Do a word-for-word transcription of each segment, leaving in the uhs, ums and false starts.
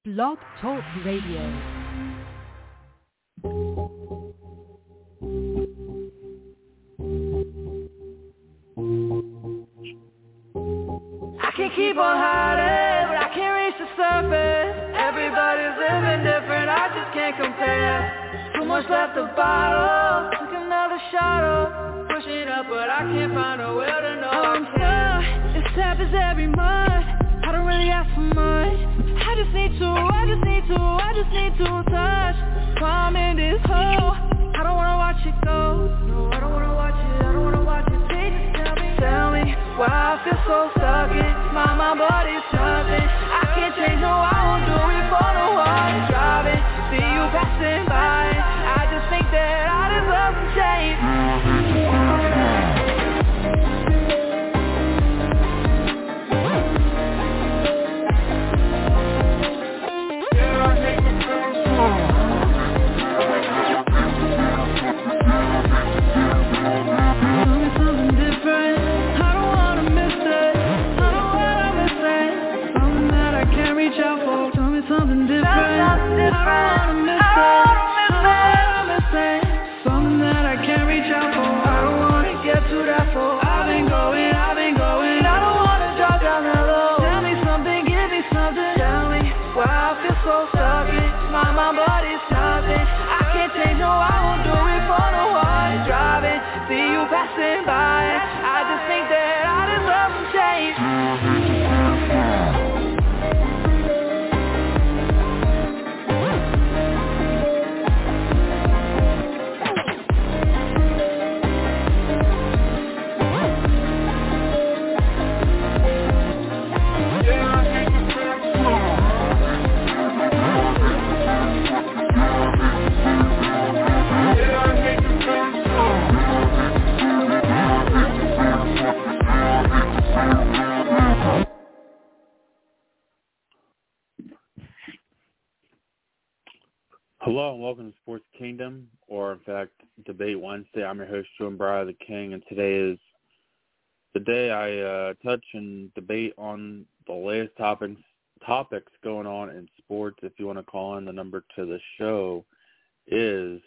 Blog Talk Radio. I can keep on hiding, but I can't reach the surface. Everybody's living different, I just can't compare. Too much left the bottle, took another shot up. Push it up, but I can't find a will to know. I'm stuck, this happens every month. I don't really ask for much. I just need to, I just need to, I just need to touch. While I'm in this hole, I don't wanna watch it go. No, I don't wanna watch it, I don't wanna watch it. Please just tell me, tell me why I feel so stuck in my mind, but it's nothing. I can't change, no, I won't do it for no one. Driving, see you passing by. I just think that I deserve some change. Hello and welcome to Sports Kingdom, or in fact, Debate Wednesday. I'm your host, Joe Briar the King, and today is the day I uh, touch and debate on the latest topics topics going on in sports. If you want to call in, the number to the show is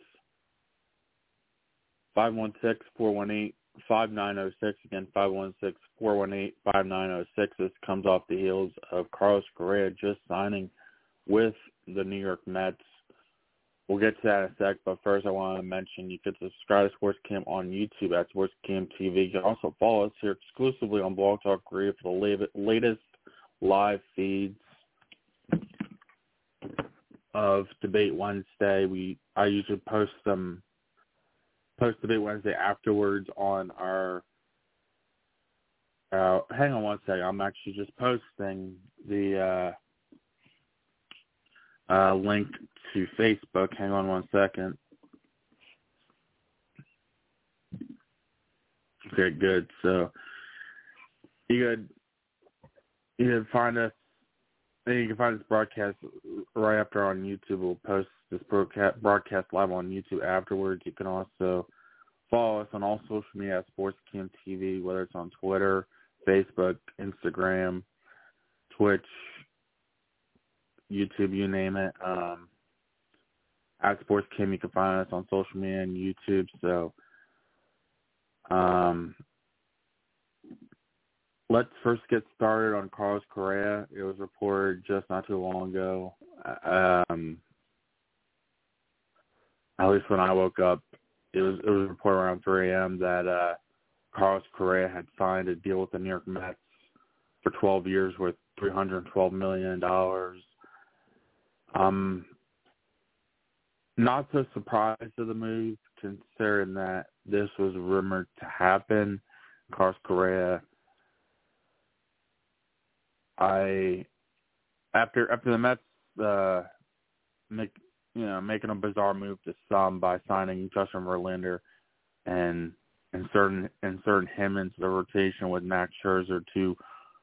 five one six, four one eight, five nine zero six. Again, five one six, four one eight, five nine zero six. This comes off the heels of Carlos Correa just signing with the New York Mets. We'll get to that in a sec, but first I want to mention you can subscribe to Sports Cam on YouTube at Sports Cam T V. You can also follow us here exclusively on Blog Talk Radio for the latest live feeds of Debate Wednesday. We I usually post them post Debate Wednesday afterwards on our. Uh, hang on one second. I'm actually just posting the uh, uh, link to Facebook. Hang on one second. Okay, good. So you could you can find us. You can find this broadcast right after on YouTube. We'll post this broadcast broadcast live on YouTube afterwards. You can also follow us on all social media at Sports Cam T V, whether it's on Twitter, Facebook, Instagram, Twitch, YouTube, you name it. Um, At Sports Cam, you can find us on social media and YouTube. So, um, let's first get started on Carlos Correa. It was reported just not too long ago, um, at least when I woke up, it was it was reported around three a.m. that uh, Carlos Correa had signed a deal with the New York Mets for twelve years worth three hundred twelve million dollars. Um. Not so surprised of the move, considering that this was rumored to happen. Carlos Correa, I after after the Mets, uh, make you know making a bizarre move to some by signing Justin Verlander and inserting inserting him into the rotation with Max Scherzer, two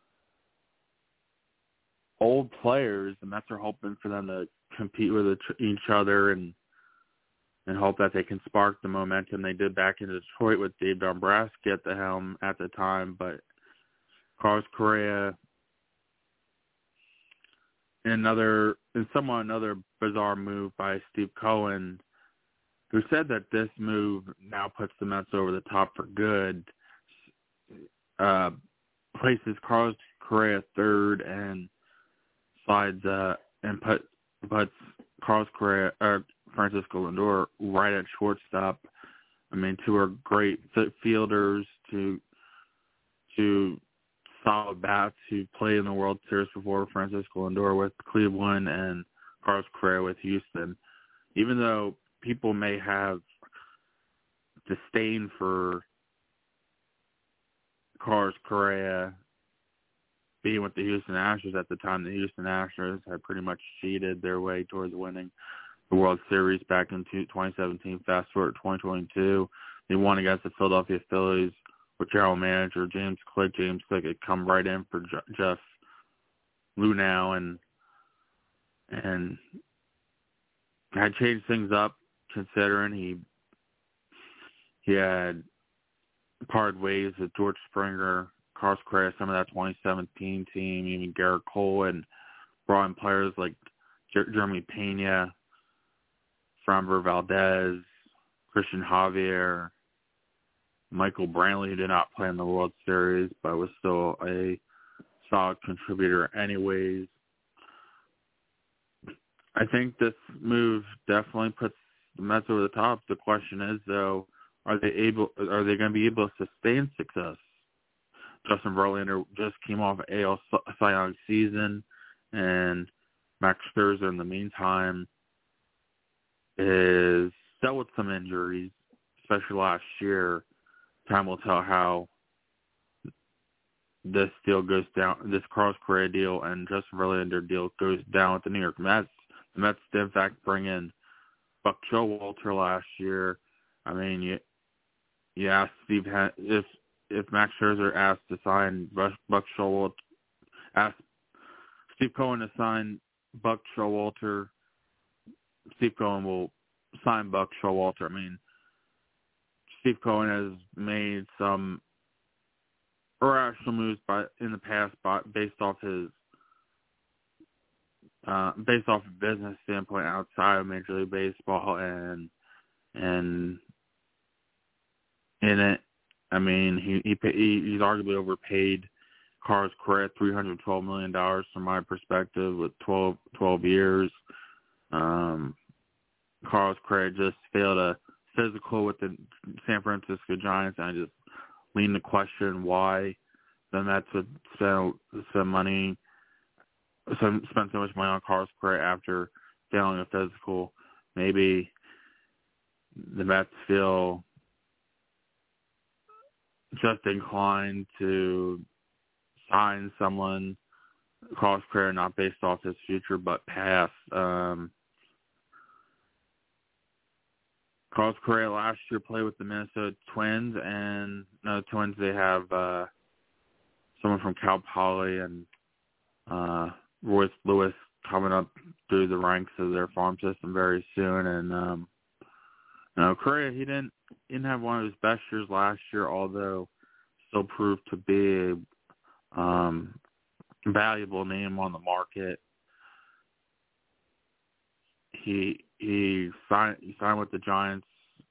old players. The Mets are hoping for them to compete with each other and and hope that they can spark the momentum they did back in Detroit with Dave Dombrowski at the helm at the time. But Carlos Correa another, and somewhat another bizarre move by Steve Cohen, who said that this move now puts the Mets over the top for good, uh, places Carlos Correa third and slides uh, and put puts Carlos Correa or Francisco Lindor right at shortstop. I mean, two are great fielders, to to solid bats who played in the World Series before, Francisco Lindor with Cleveland and Carlos Correa with Houston. Even though people may have disdain for Carlos Correa being with the Houston Astros at the time, the Houston Astros had pretty much cheated their way towards winning the World Series back in twenty seventeen. Fast forward to twenty twenty-two, they won against the Philadelphia Phillies with general manager James Click. James Click had come right in for Jeff Luhnow and and had changed things up, considering he he had parted ways with George Springer, Carlos Correa, some of that twenty seventeen team, even Garrett Cole, and brought in players like Jer- Jeremy Pena, Framber Valdez, Christian Javier, Michael Brantley, who did not play in the World Series but was still a solid contributor anyways. I think this move definitely puts the Mets over the top. The question is, though, are they able? Are they going to be able to sustain success? Justin Verlander just came off an A L Cy Young season, and Max Scherzer, in the meantime, is dealt with some injuries, especially last year. Time will tell how this deal goes down. This Carlos Correa deal and Justin Verlander deal goes down with the New York Mets. The Mets did, in fact, bring in Buck Showalter last year. I mean, you you asked Steve if if Max Scherzer asked to sign Buck Showalter, asked Steve Cohen to sign Buck Showalter, Steve Cohen will sign Buck Showalter. I mean, Steve Cohen has made some irrational moves by in the past, by, based off his uh, based off a business standpoint outside of Major League Baseball, and and in it, I mean, he, he he's arguably overpaid Carlos Correa three hundred twelve million dollars from my perspective with twelve, twelve years. Um, Carlos Correa just failed a physical with the San Francisco Giants, and I just lean to question why the Mets would spend some money, some, spend so much money on Carlos Correa after failing a physical. Maybe the Mets feel just inclined to sign someone, Carlos Correa, not based off his future, but past. Um, Carlos Correa last year played with the Minnesota Twins, and no Twins, they have uh, someone from Cal Poly and uh, Royce Lewis coming up through the ranks of their farm system very soon. And um, you know, Correa, he didn't didn't have one of his best years last year, although still proved to be a um, valuable name on the market. He he signed he signed with the Giants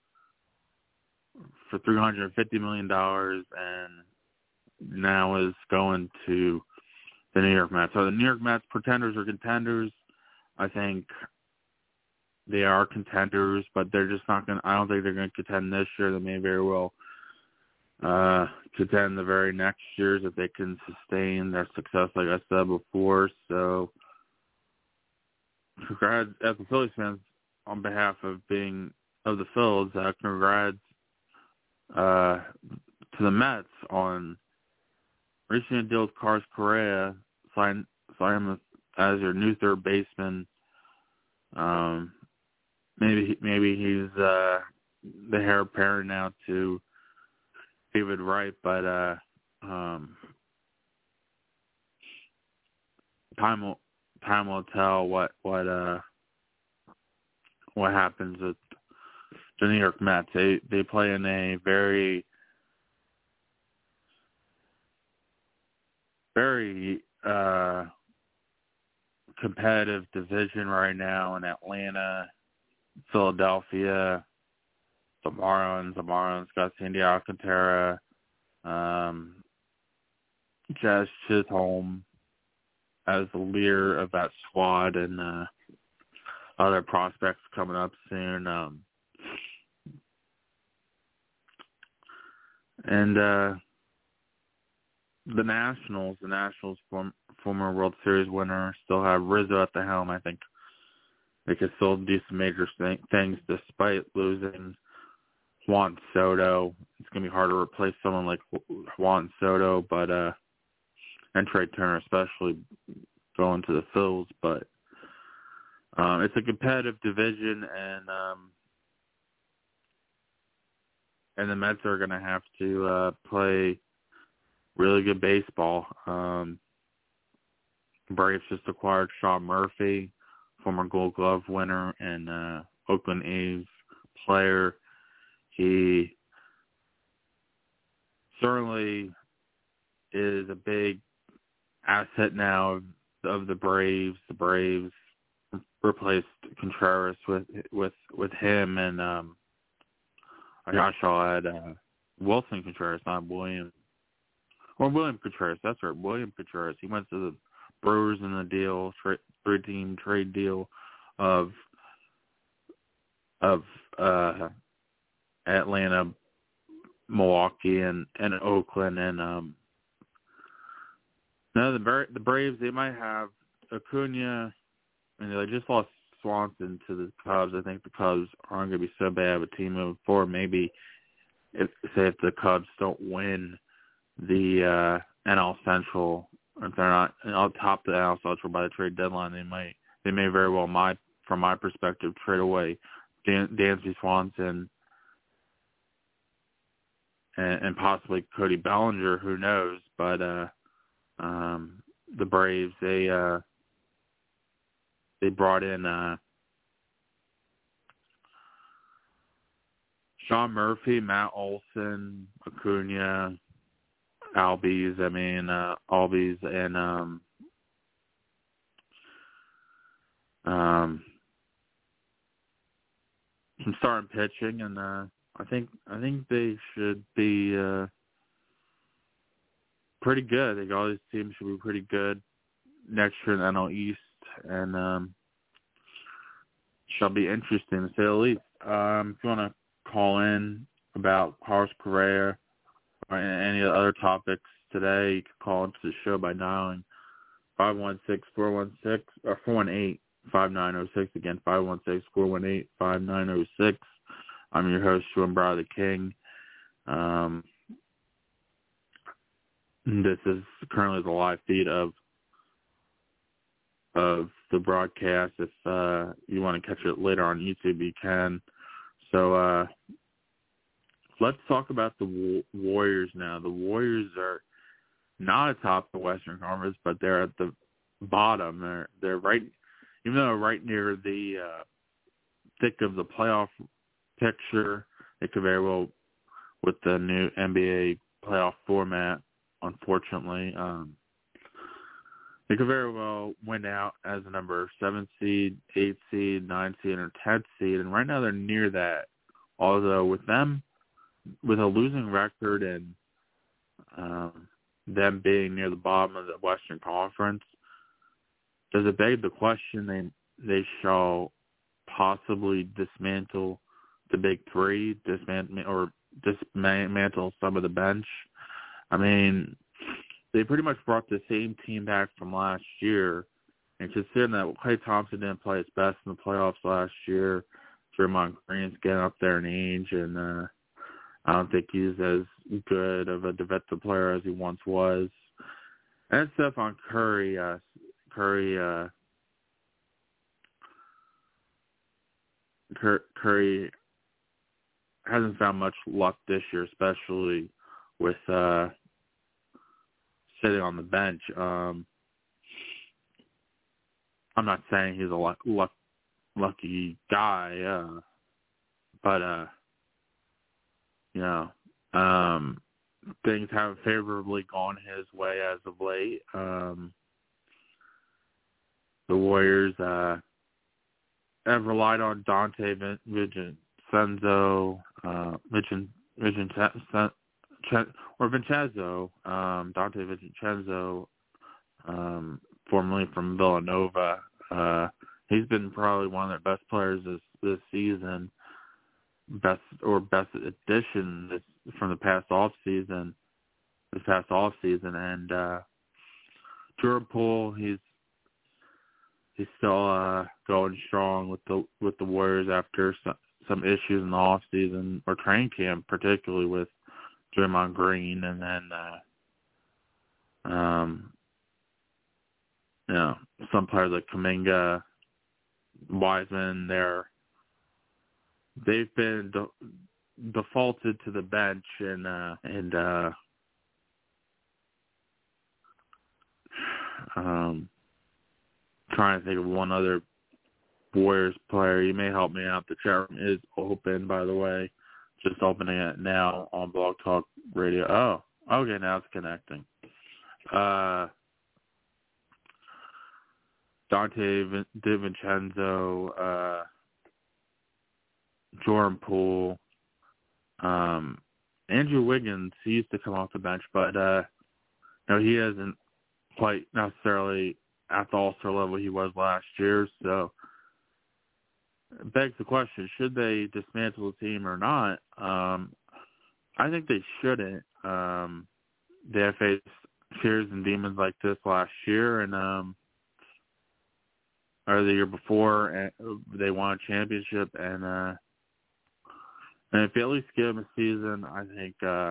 for three hundred fifty million dollars, and now is going to the New York Mets. So the New York Mets, pretenders or contenders? I think they are contenders, but they're just not going to – I don't think they're going to contend this year. They may very well uh, contend the very next years if they can sustain their success, like I said before. So congrats, as a Phillies fans, on behalf of being of the Phils, uh, congrats uh, to the Mets on reaching a deal with Carlos Correa, sign sign him as your new third baseman. Um, maybe maybe he's uh, the heir apparent now to David Wright, but uh, um, time will time will tell what what uh, what happens with the New York Mets. They they play in a very very uh, competitive division right now in Atlanta, Philadelphia, the Marlins. The Marlins got Sandy Alcantara, um, Jazz Chisholm as the leader of that squad, and uh, other prospects coming up soon. Um, and uh, the Nationals, the Nationals form, former World Series winner, still have Rizzo at the helm. I think they could still do some major th- things despite losing Juan Soto. It's going to be hard to replace someone like Juan Soto, but uh, and Trey Turner especially going to the Phils. But um, it's a competitive division, and um, and the Mets are going to have to uh, play really good baseball. Um, Braves just acquired Sean Murphy, former Gold Glove winner and uh, Oakland A's player. He certainly is a big asset now of, of the Braves. The Braves replaced Contreras with with with him, and um, I saw had uh, Wilson Contreras, not William. Or William Contreras, that's right, William Contreras. He went to the Brewers in the deal, tra- three-team trade deal of of uh, Atlanta, Milwaukee, and, and Oakland. And um, no, the Bra- the Braves, they might have Acuna, and they just lost Swanson to the Cubs. I think the Cubs aren't going to be so bad of a team moving forward. Maybe if say if the Cubs don't win the uh, N L Central, if they're not on top of the N L Central by the trade deadline, they might they may very well, my from my perspective, trade away Dan, Dansby Swanson and, and possibly Cody Bellinger. Who knows? But uh, um, the Braves, they uh, they brought in uh, Sean Murphy, Matt Olson, Acuna, Albies, I mean, uh, Albies, and um, um, some starting pitching, and uh, I think I think they should be uh, pretty good. I think all these teams should be pretty good next year in the N L East, and um, shall be interesting to say the least. Um, if you want to call in about Carlos Correa or any other topics today, you can call into the show by dialing five one six, four one six or four one eight, five nine zero six. Again, five one six, four one eight, five nine zero six. I'm your host, Sean Brother King. Um, this is currently the live feed of of the broadcast. If uh, you want to catch it later on YouTube, you can. So uh, let's talk about the Warriors now. The Warriors are not atop the Western Conference, but they're at the bottom. They're they're right, even though they're right near the uh, thick of the playoff picture. They could very well, with the new N B A playoff format, unfortunately, um, they could very well win out as a number seven seed, eight seed, nine seed, or ten seed. And right now they're near that. Although with them, with a losing record and um, them being near the bottom of the Western Conference, does it beg the question they they shall possibly dismantle the Big Three, dismantle or dismantle some of the bench? I mean, they pretty much brought the same team back from last year, and considering that Klay Thompson didn't play his best in the playoffs last year, Draymond Green's getting up there in age, and uh, I don't think he's as good of a defensive player as he once was. And Stephen Curry, uh, Curry, uh, Curry hasn't found much luck this year, especially with uh, sitting on the bench. Um, I'm not saying he's a luck, luck, lucky guy, uh, but uh, you know, um, things haven't favorably gone his way as of late. Um, the Warriors uh, have relied on Dante Vincenzo, uh, Vincent, Vincent, or Vincenzo, um, Dante Vincenzo, um, formerly from Villanova. Uh, he's been probably one of their best players this, this season, best or best addition this, from the past off season, this past off season, and uh, Jordan Poole, he's he's still uh, going strong with the with the Warriors after some, some issues in the off season or training camp, particularly with Draymond Green, and then uh, um, you know, some players like Kuminga, Wiseman, they're they've been de- defaulted to the bench, and uh, and uh, um, trying to think of one other Warriors player. You may help me out. The chat room is open, by the way. Just opening it now on Blog Talk Radio. Oh, okay, now it's connecting. Uh, Dante DiVincenzo, uh, Jordan Poole, um, Andrew Wiggins. He used to come off the bench, but uh, no, he hasn't quite necessarily at the All-Star level he was last year. So it begs the question: should they dismantle the team or not? Um, I think they shouldn't. Um, they have faced fears and demons like this last year, and um, or the year before, and they won a championship. And uh, and if you at least give them a season, I think uh,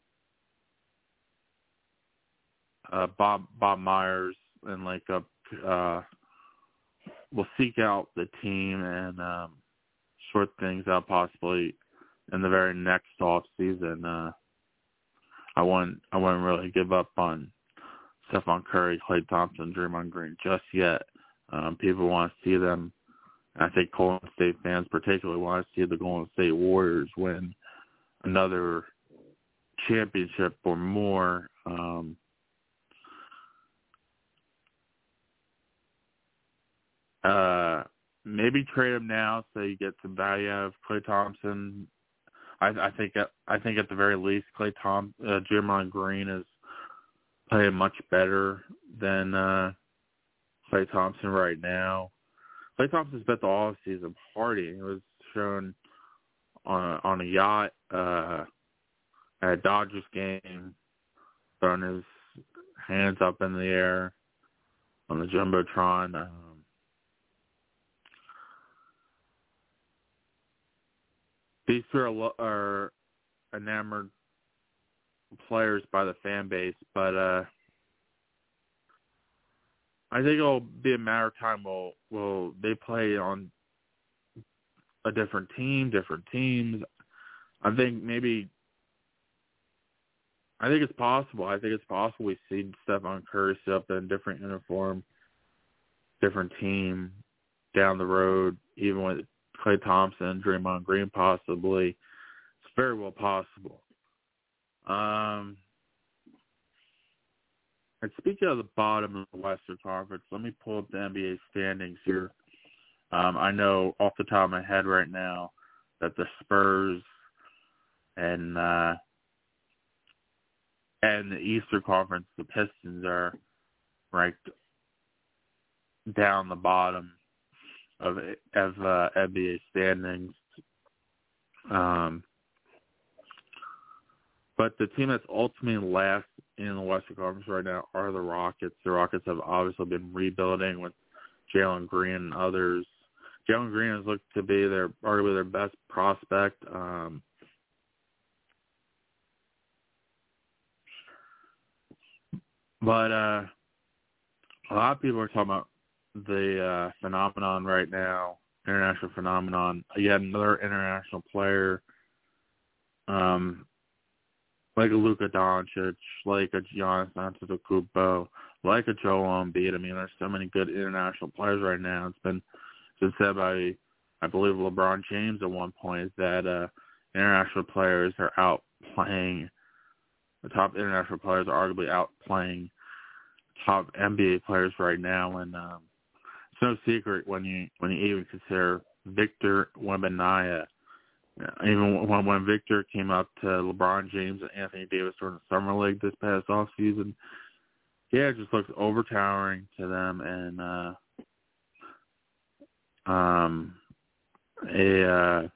uh, Bob Bob Myers and like a uh, will seek out the team and um, sort things out possibly in the very next off season. Uh, I wouldn't I wouldn't really give up on Stephon Curry, Klay Thompson, Draymond Green just yet. Um, people want to see them. I think Golden State fans particularly want to see the Golden State Warriors win another championship or more. Um, uh, maybe trade him now so you get some value out of Klay Thompson. I, I think at, I think at the very least, Klay Tom, uh, Draymond Green is playing much better than uh, Klay Thompson right now. Klay Thompson spent the off season partying. It was shown on a, on a yacht uh, at a Dodgers game, throwing his hands up in the air on the jumbotron. Um, these two are, are enamored players by the fan base, but uh, I think it'll be a matter of time. Will will they play on a different team, different teams? I think maybe. I think it's possible. I think it's possible we see Stephon Curry sit up in a different uniform, different team down the road, even with Klay Thompson, Draymond Green possibly. It's very well possible. Um, and speaking of the bottom of the Western Conference, let me pull up the N B A standings here. Um, I know off the top of my head right now that the Spurs and uh, and the Eastern Conference, the Pistons are ranked down the bottom of of uh, N B A standings. Um, but the team that's ultimately last in the Western Conference right now are the Rockets. The Rockets have obviously been rebuilding with Jalen Green and others. Jalen Green has looked to be their arguably their best prospect. Um, but uh, a lot of people are talking about the uh, phenomenon right now, international phenomenon. Yet another international player, um, like a Luka Doncic, like a Giannis Antetokounmpo, like a Joel Embiid. I mean, there's so many good international players right now. It's been, it's been said by, I believe, LeBron James at one point, that uh, international players are outplaying, the top international players are arguably outplaying top N B A players right now. And um, it's no secret when you when you even consider Victor Wembanyama. Even when, when Victor came up to LeBron James and Anthony Davis during the summer league this past offseason, yeah, it just looks overtowering to them, and uh, um, a uh,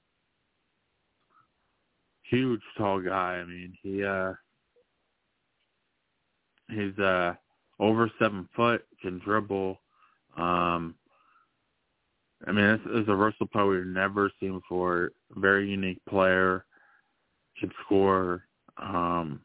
huge tall guy. I mean, he uh, he's uh, over seven foot, can dribble. Um, I mean, this is a versatile player we've never seen before. Very unique player, can score. Um,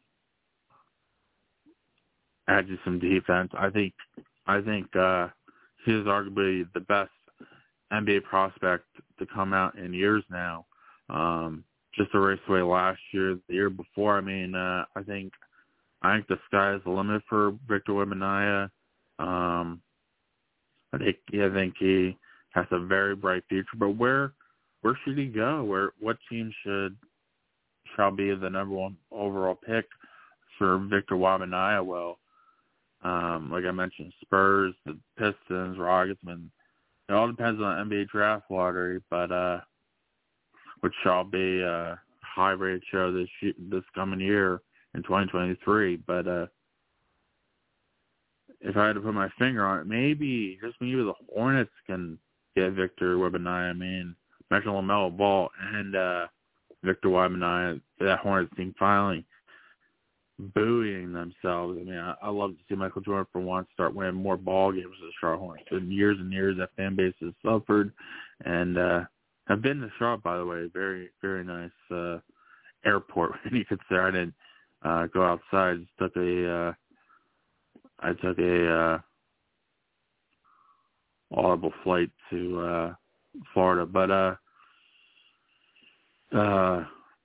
add you some defense. I think I think uh, he is arguably the best N B A prospect to come out in years now. Um, just a race away last year, the year before. I mean, uh, I think I think the sky is the limit for Victor Wembanyama. Um, I think I think he has a very bright future. But where where should he go? Where what team should shall be the number one overall pick for Victor Wembanyama? Well, Um, like I mentioned, Spurs, the Pistons, Rockets. I mean, it all depends on the N B A draft lottery, but uh, which shall be a high-rated show this this coming year in twenty twenty-three. But uh, if I had to put my finger on it, maybe just maybe the Hornets can get Victor Wembanyama. I mean, mention LaMelo Ball and uh, Victor Wembanyama. That Hornets team finally buoying themselves. I mean, I, I love to see Michael Jordan for once start winning more ball games with the Charlotte Hornets. In years and years, that fan base has suffered, and uh, I've been to Charlotte, by the way. Very, very nice uh, airport. When you consider I didn't uh, go outside. Just took a, uh, I took a uh, audible flight to uh, Florida, but uh, uh,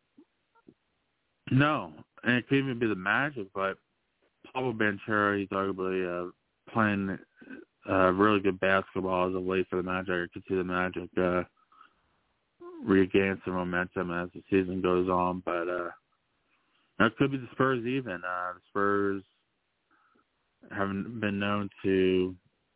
no. And it could even be the Magic, but Pablo Banchero, he's arguably uh, playing uh, really good basketball as of late for the Magic. I could see the Magic uh, regain some momentum as the season goes on. But uh, it could be the Spurs even. Uh, the Spurs haven't been known to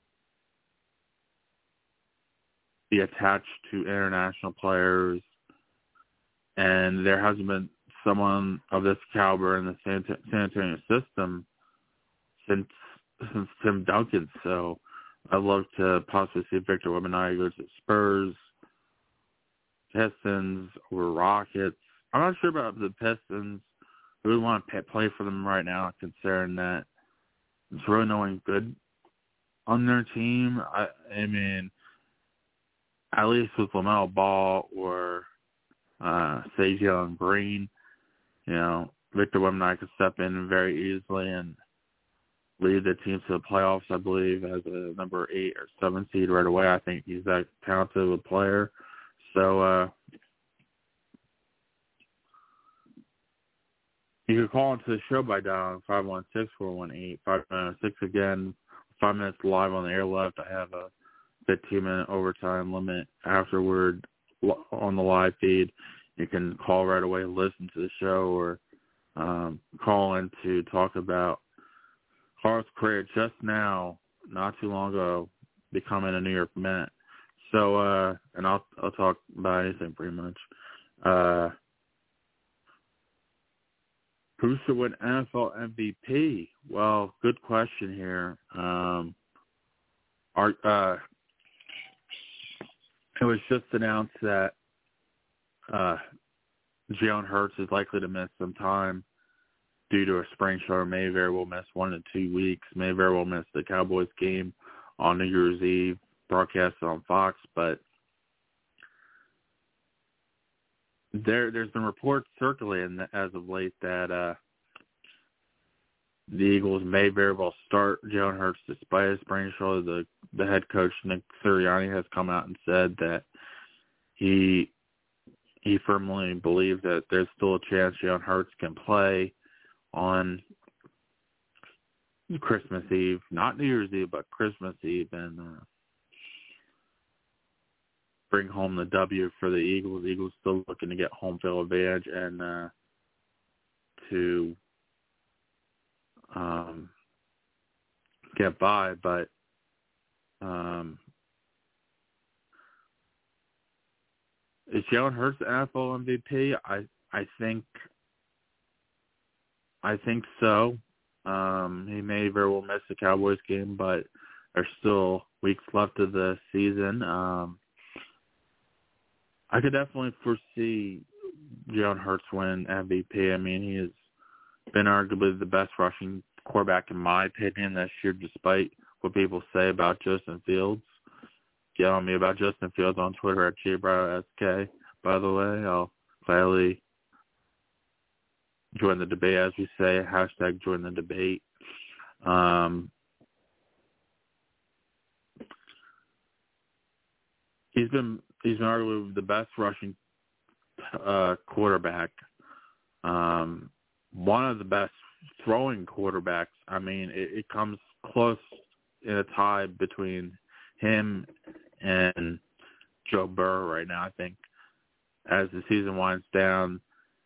be attached to international players, and there hasn't been someone of this caliber in the San, San Antonio system since since Tim Duncan. So I'd love to possibly see Victor Wembanyama go to the Spurs, Pistons, or Rockets. I'm not sure about the Pistons. Who would want to play for them right now, considering that there's really no one good on their team. I, I mean, at least with LaMelo Ball or uh, say Jalen Green, you know, Victor Wembanyama could step in very easily and lead the team to the playoffs, I believe, as a number eight or seven seed right away. I think he's that talented of a player. So uh, you can call into the show by dialing five one six, four one eight, five nine zero six. Again, five minutes live on the air left. I have a fifteen-minute overtime limit afterward on the live feed. You can call right away, listen to the show, or um, call in to talk about Carlos Correa just now, not too long ago, becoming a New York Met. So, uh, and I'll I'll talk about anything pretty much. Uh, who should win N F L M V P? Well, good question here. Um, our, uh, it was just announced that Uh, Jalen Hurts is likely to miss some time due to a sprain shoulder. May very well miss one to two weeks. May very well miss the Cowboys game on New Year's Eve, broadcasted on Fox. But there, there's been reports circulating as of late that uh, the Eagles may very well start Jalen Hurts despite his sprain shoulder. The the head coach Nick Sirianni has come out and said that he. He firmly believes that there's still a chance Jalen Hurts can play on Christmas Eve, not New Year's Eve, but Christmas Eve, and uh, bring home the W for the Eagles. The Eagles still looking to get home field advantage and uh, to um, get by, but um, Is Jalen Hurts the N F L M V P? I I think I think so. Um, he may very well miss the Cowboys game, but there's still weeks left of the season. Um, I could definitely foresee Jalen Hurts win M V P. I mean, he has been arguably the best rushing quarterback in my opinion this year, despite what people say about Justin Fields. Get on me about Justin Fields on Twitter at J Brown S K. By the way, I'll gladly join the debate, as we say. Hashtag join the debate. Um, he's been he's been arguably the best rushing uh, quarterback. Um, one of the best throwing quarterbacks. I mean, it, it comes close in a tie between him and Joe Burrow right now. I think as the season winds down,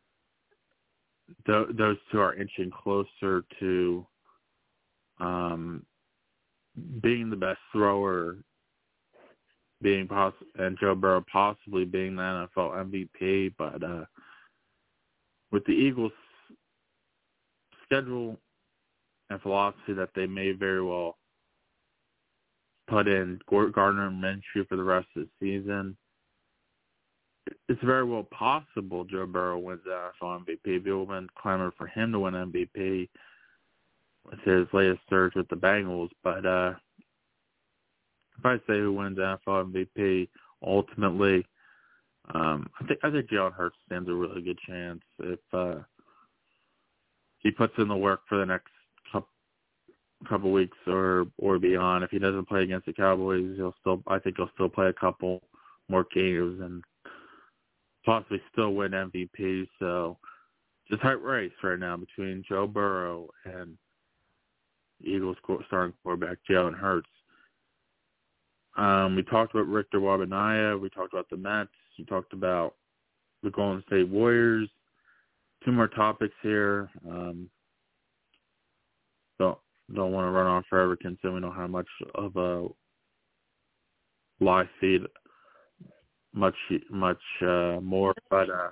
th- those two are inching closer to um, being the best thrower, being poss- and Joe Burrow possibly being the N F L M V P. But uh, with the Eagles' schedule and philosophy that they may very well put in Gardner Minshew for the rest of the season, it's very well possible Joe Burrow wins the N F L M V P. People have been clamoring for him to win M V P with his latest surge with the Bengals. But uh, if I say who wins the N F L M V P, ultimately, um, I think I think Jalen Hurts stands a really good chance if uh, he puts in the work for the next couple, couple weeks or or beyond. If he doesn't play against the Cowboys, he'll still I think he'll still play a couple more games and possibly still win M V P. So it's a tight race right now between Joe Burrow and Eagles starting quarterback Jalen Hurts. Um, we talked about Victor Wembanyama. We talked about the Mets. We talked about the Golden State Warriors. Two more topics here. Um, don't don't want to run on forever considering we don't have much of a live feed, much much uh, more. But uh,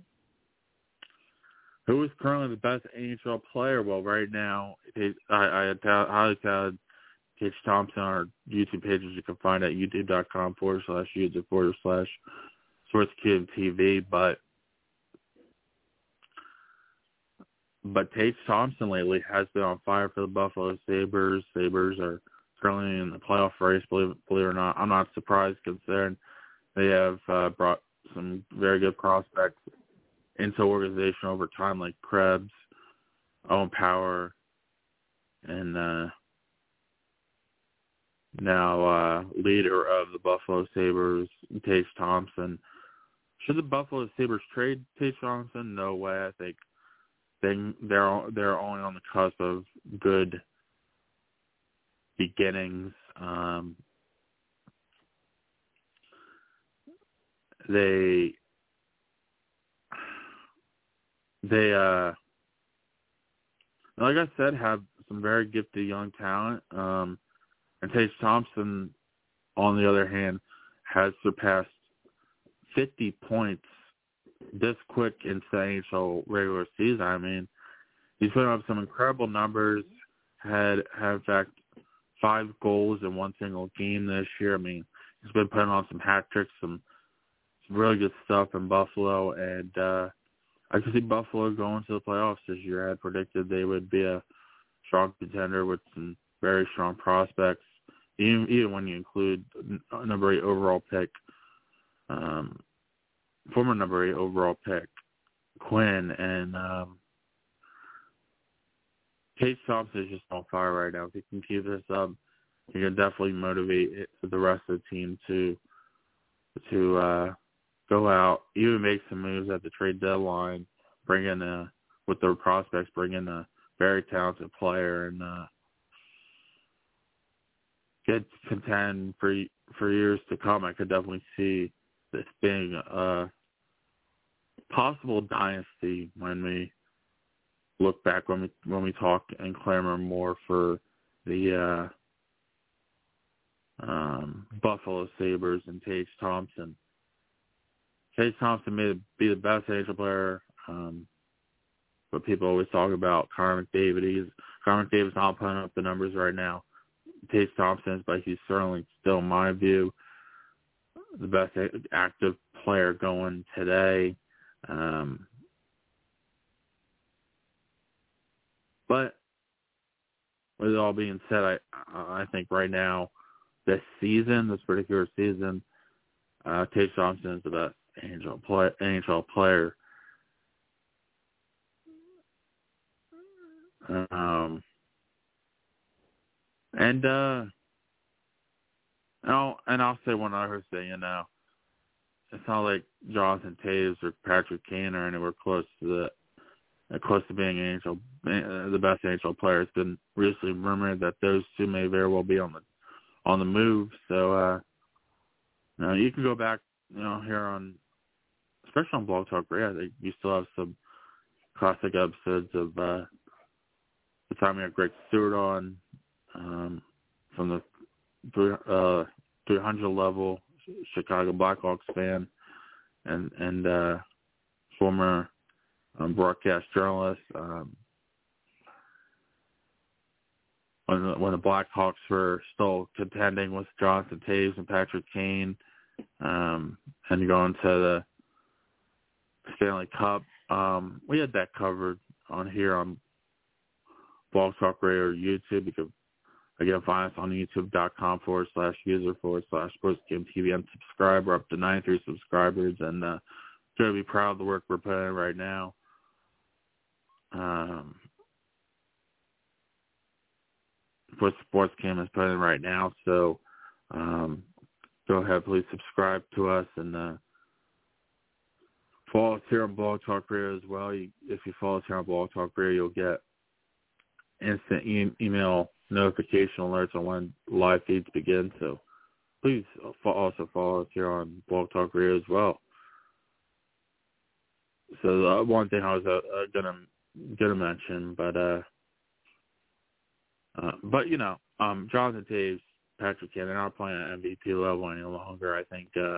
who is currently the best N H L player? Well, right now, it, I, I highly touted Tage Thompson on our YouTube page, which you can find at youtube.com forward slash YouTube forward slash SportsCube T V. But But Tage Thompson lately has been on fire for the Buffalo Sabres. Sabres are currently in the playoff race, believe, believe it or not. I'm not surprised considering they have uh, brought some very good prospects into the organization over time, like Krebs, Owen Power, and uh, now uh, leader of the Buffalo Sabres, Tage Thompson. Should the Buffalo Sabres trade Tage Thompson? No way. I think They, they're they're only on the cusp of good beginnings. Um, they they uh, like I said, have some very gifted young talent. Um, and Tage Thompson, on the other hand, has surpassed fifty points this quick into the N H L regular season. I mean, he's putting up some incredible numbers. Had had in fact five goals in one single game this year. I mean, he's been putting on some hat tricks, some some really good stuff in Buffalo, and uh, I could see Buffalo going to the playoffs this year. I had predicted they would be a strong contender with some very strong prospects, even even when you include number eight overall pick. Um, former number eight overall pick, Quinn, and um, Tage Thompson is just on fire right now. If he can keep this up, he can definitely motivate the rest of the team to to uh, go out, even make some moves at the trade deadline, bring in a, with their prospects, bring in a very talented player, and uh, get contend for for years to come. I could definitely see this being a possible dynasty when we look back, when we when we talk and clamor more for the uh, um, Buffalo Sabres and Tage Thompson. Tage Thompson may be the best N H L player, um, but people always talk about Connor McDavid. He's, Connor McDavid's not putting up the numbers right now. Tage Thompson is, but he's certainly still, in my view, the best active player going today. Um, but with it all being said, I I think right now, this season, this particular season, uh, Tage Thompson is the best N H L, play, N H L player. Um, and uh, I'll, and I'll say one other thing, you know, it's not like Jonathan Toews or Patrick Kane are anywhere close to the uh, close to being N H L, uh, the best N H L player. It's been recently rumored that those two may very well be on the on the move. So, uh, you know, you can go back, you know, here on, especially on Blog Talk Radio. I think you still have some classic episodes of uh, the time we had Greg Stewart on um, from the three, uh, three hundred level, Chicago Blackhawks fan, and and uh, former um, broadcast journalist. Um, when the, when the Blackhawks were still contending with Jonathan Toews and Patrick Kane, um, and going to the Stanley Cup, um, we had that covered on here on Blog Talk Radio or YouTube. You can again find us on youtube.com forward slash user forward slash sports game T V and subscribe. We're up to ninety-three subscribers, and uh, going to be proud of the work we're putting in right now. Um, what Sports Game is putting in right now. So um, go ahead, please subscribe to us, and uh, follow us here on Blog Talk Radio as well. You, if you follow us here on Blog Talk Radio, you'll get instant e- email notification alerts on when live feeds begin. So please also follow us here on Blog Talk Radio as well. So uh, one thing I was uh, uh, gonna gonna mention, but uh, uh, but you know, um, Jonathan Toews, Patrick Kane, they're not playing at M V P level any longer. I think uh,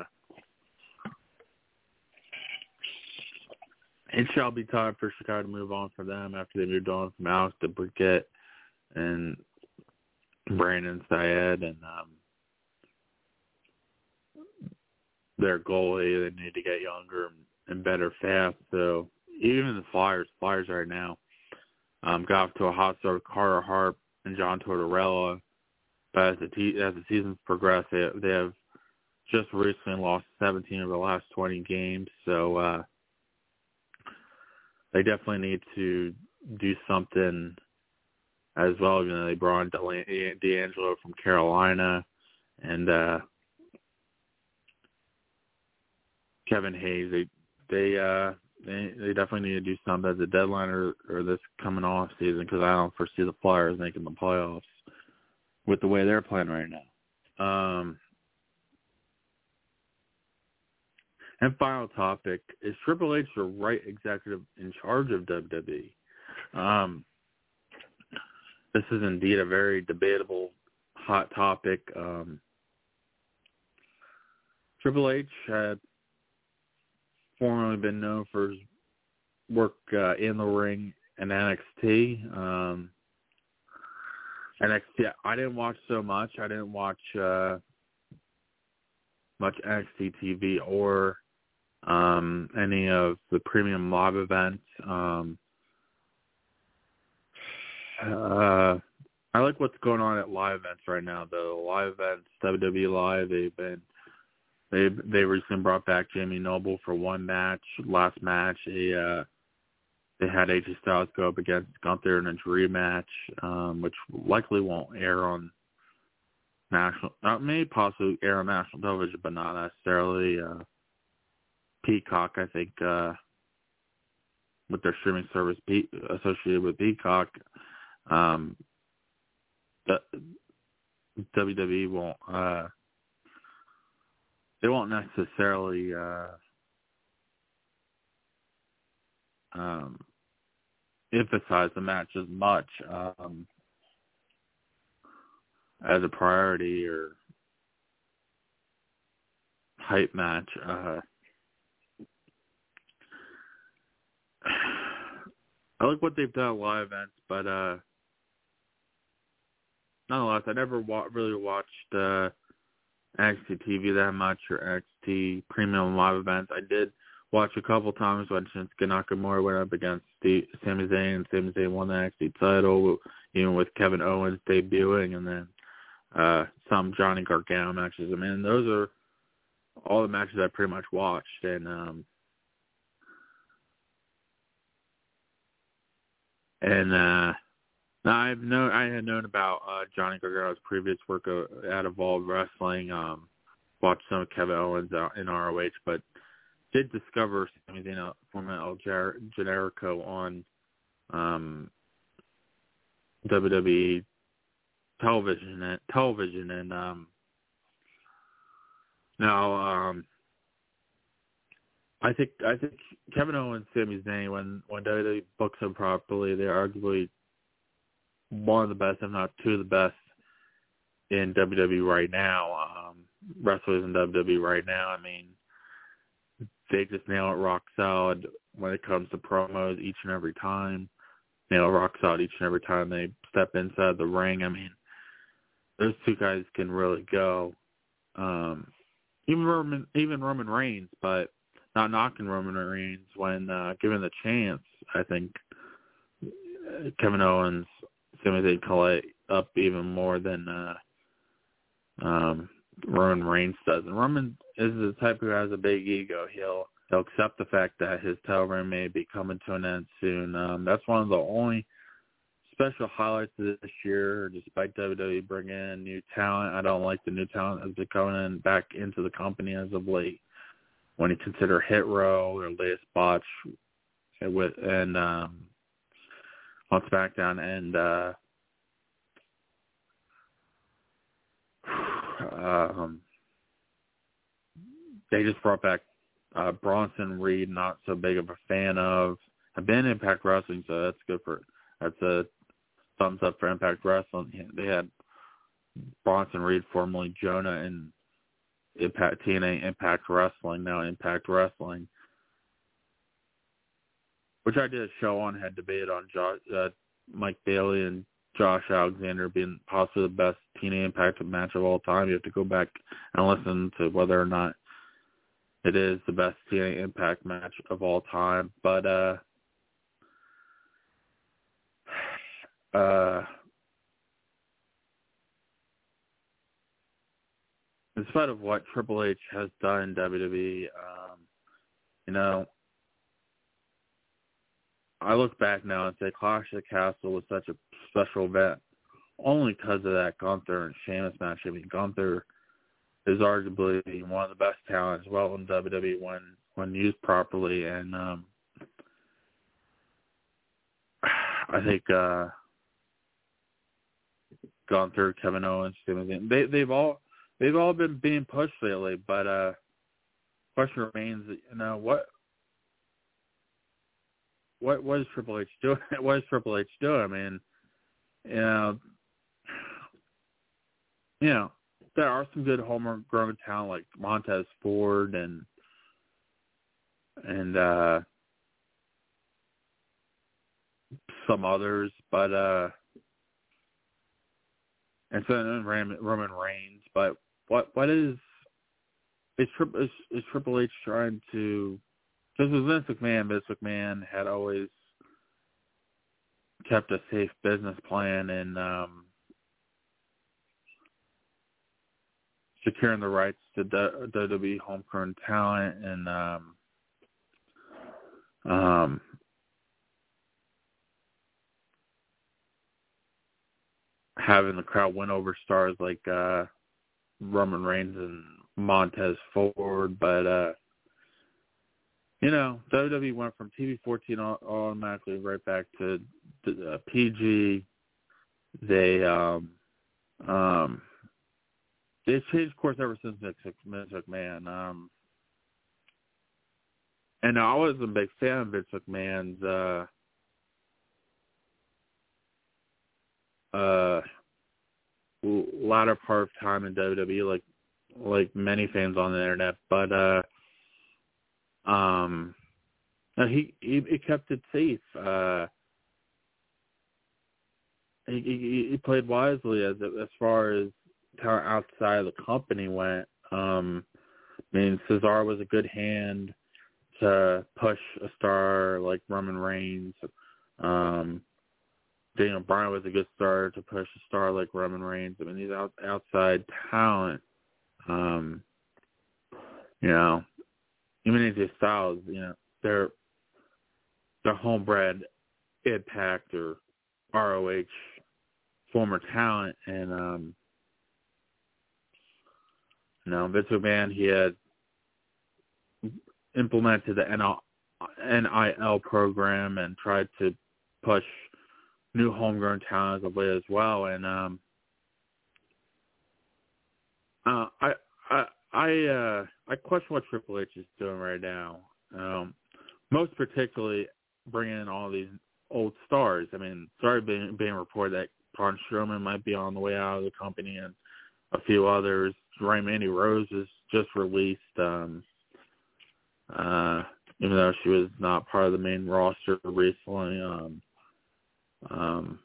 it shall be time for Chicago to move on from them after they moved on from Alex DeBrincat and Brandon Syed and um, their goalie. They need to get younger and better fast. So even the Flyers, Flyers right now, um, got off to a hot start with Carter Hart and John Tortorella. But as the, te- as the season's progressed, they, they have just recently lost seventeen of the last twenty games. So uh, they definitely need to do something as well. You know, they brought in DeAngelo from Carolina and uh, Kevin Hayes. They they uh, they they definitely need to do something at the deadline or, or this coming off season, because I don't foresee the Flyers making the playoffs with the way they're playing right now. Um, and final topic, is Triple H the right executive in charge of W W E? Um, this is indeed a very debatable, hot topic. Um, Triple H had formerly been known for his work uh, in the ring and N X T. Um, N X T, I didn't watch so much. I didn't watch uh, much N X T T V or um, any of the premium live events. Um, uh, I like what's going on at live events right now, though. Live events, W W E Live, they've been they they recently brought back Jamie Noble for one match. Last match, they uh, they had A J Styles go up against Gunther in a dream match, um, which likely won't air on national, uh, may possibly air on national television, but not necessarily. Uh, Peacock, I think, uh, with their streaming service Pe- associated with Peacock, um, the W W E won't uh, they won't necessarily uh, um, emphasize the match as much um, as a priority or hype match. Uh, I like what they've done at live events, but uh, nonetheless, I never wa- really watched uh, N X T T V that much or N X T Premium live events. I did watch a couple times when Shinsuke Nakamura went up against Steve, Sami Zayn, and Sami Zayn won the N X T title, even with Kevin Owens debuting, and then uh, some Johnny Gargano matches. I mean, those are all the matches I pretty much watched, and um, and uh, I've known I had known about uh, Johnny Gargano's previous work uh, at Evolve Wrestling. Um, watched some of Kevin Owens out in R O H, but did discover Sami Zayn, former El Generico, on um, W W E television and television, and um, now um, I think I think Kevin Owens, Sami Zayn, when when W W E books them properly, they're arguably one of the best, if not two of the best, in W W E right now. Um, wrestlers in W W E right now. I mean, they just nail it rock solid when it comes to promos each and every time. Nail it rock solid each and every time they step inside the ring. I mean, those two guys can really go. Um, even Roman, even Roman Reigns, but not knocking Roman Reigns when uh, given the chance. I think Kevin Owens, Sami Zayn collate up even more than uh, um, Roman Reigns does. And Roman is the type who has a big ego. He'll he'll accept the fact that his title reign may be coming to an end soon. Um, that's one of the only special highlights of this year, despite W W E bringing in new talent. I don't like the new talent that's been coming in back into the company as of late. When you consider Hit Row, their latest botch with and um, on SmackDown, and uh, um, they just brought back uh, Bronson Reed, not so big of a fan of. I've been in Impact Wrestling, so that's good for that's a thumbs up for Impact Wrestling. They had Bronson Reed, formerly Jonah, in Impact T N A Impact Wrestling, now Impact Wrestling, which I did a show on, had debated on Josh, uh, Mike Bailey and Josh Alexander being possibly the best T N A Impact match of all time. You have to go back and listen to whether or not it is the best T N A Impact match of all time. But uh, uh, in spite of what Triple H has done in W W E, um, you know, I look back now and say Clash of the Castle was such a special event only because of that Gunther and Sheamus match. I mean, Gunther is arguably one of the best talent as well in W W E when, when used properly. And um, I think uh, Gunther, Kevin Owens, they, they've all they've all been being pushed lately. But uh, question remains, you know, what what what is Triple H doing? What is Triple H doing? I mean, you know, you know, there are some good homegrown talent like Montez Ford and and uh, some others, but uh, and so and Roman Reigns. But what what is is, is is Triple H trying to? Because with Vince McMahon, Vince McMahon had always kept a safe business plan and um, securing the rights to W W E homegrown talent and um, um, having the crowd win over stars like uh, Roman Reigns and Montez Ford. But, uh, you know, W W E went from T V fourteen automatically right back to uh, P G. They um, um, they've changed course ever since Vince McMahon. Um, and I was a big fan of Vince McMahon's uh, uh, latter part of time in W W E, like like many fans on the internet. But uh, um, he, he he kept it safe. Uh, he, he, he played wisely as as far as talent outside of the company went. Um, I mean, Cesaro was a good hand to push a star like Roman Reigns. Um, Daniel Bryan was a good star to push a star like Roman Reigns. I mean, these out, outside talent, um, you know, even A J Styles, you know, they're they're homebred Impact or R O H former talent, and um, you know, Vince McMahon, he had implemented the N I L program and tried to push new homegrown talent of late as well. And um, uh, I I I, uh, I question what Triple H is doing right now. Um, most particularly bringing in all these old stars. I mean, started being being reported that Braun Strowman might be on the way out of the company, and a few others. Mandy Rose is just released. Um, uh, even though she was not part of the main roster recently. Um, um,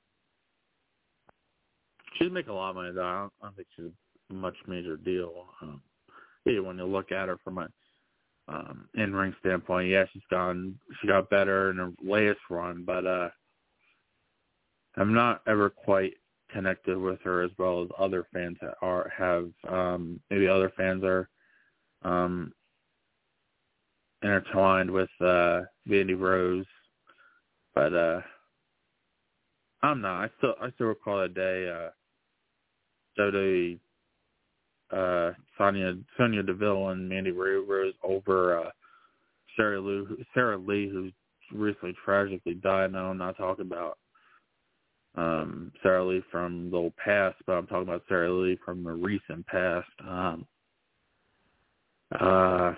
she'd make a lot of money, though. I don't, I don't think she's a much major deal. Um, yeah, when you look at her from a um, in-ring standpoint, yeah, she's gone. She got better in her latest run, but uh, I'm not ever quite connected with her as well as other fans that are have. Um, maybe other fans are um, intertwined with uh, Mandy Rose, but uh, I'm not. I still I still recall that day. Uh, W W E, uh, Sonya Sonya Deville and Mandy Rose over uh, Sarah Lee, Sarah Lee, who recently tragically died. Now I'm not talking about um, Sarah Lee from the old past, but I'm talking about Sarah Lee from the recent past. Um, uh,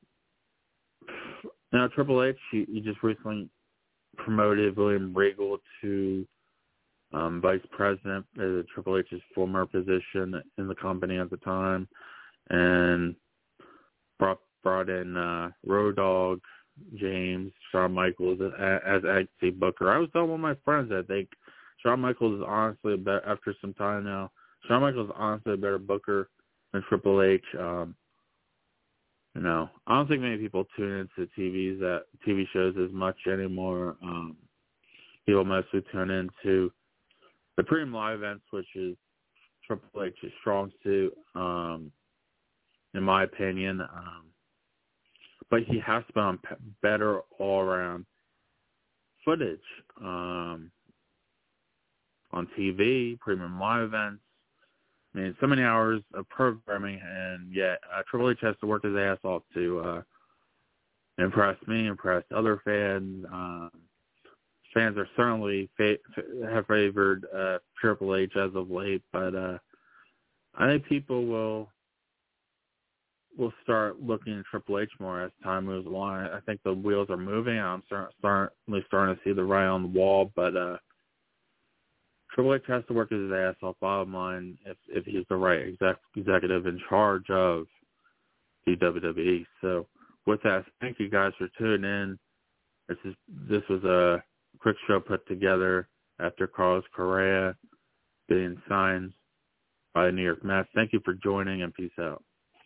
now Triple H, he, he just recently promoted William Regal to Um, vice president, uh, Triple H's former position in the company at the time, and brought brought in uh, Road Dogg, James, Shawn Michaels as, as X-T Booker. I was telling one of my friends that I think Shawn Michaels is honestly a better, after some time now, Shawn Michaels is honestly a better Booker than Triple H. Um, you know, I don't think many people tune into T Vs that T V shows as much anymore. Um, people mostly tune into the premium live events, which is Triple H's strong suit, um, in my opinion. Um, but he has to put on better all-around footage um, on T V, premium live events. I mean, so many hours of programming, and yet uh, Triple H has to work his ass off to uh, impress me, impress other fans. Um, Fans are certainly fa- have favored uh, Triple H as of late, but uh, I think people will will start looking at Triple H more as time moves along. I think the wheels are moving. I'm start, certainly starting to see the writing on the wall, but uh, Triple H has to work his ass off. Bottom line, if if he's the right exec- executive in charge of the W W E. So with that, thank you guys for tuning in. This is this was a quick show put together after Carlos Correa being signed by the New York Mets. Thank you for joining, and peace out.